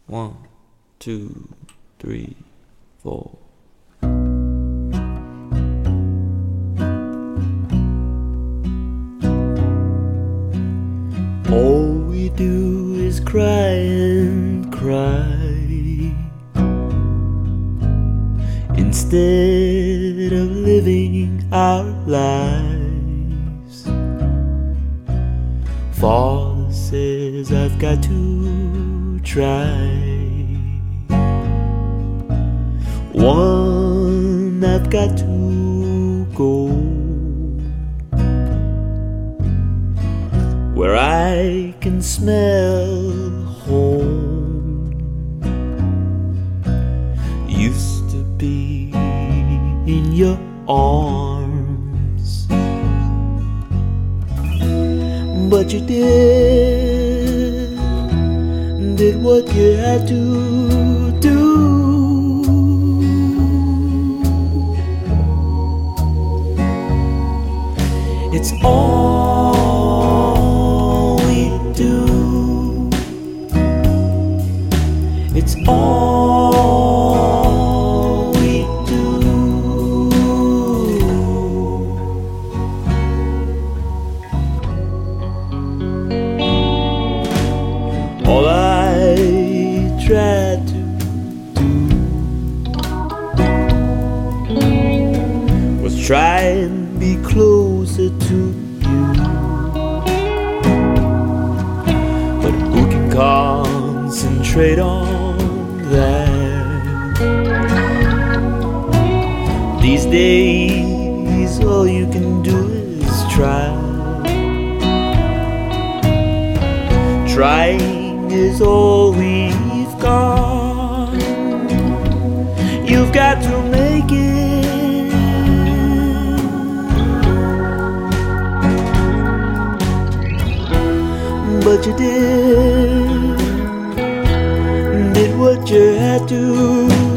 1, 2, 3, 4. All we do is cry and cry instead of living our lives. Father says I've got to try. One, I've got to go where I can smell home. Used to be in your arms, but you did what you had to do. It's all we do. It's all we do. All I tried to do was try and be closer to you, but who can concentrate on that? These days all you can do is try. Trying is all we've got. You've got to make it. But you did what you had to.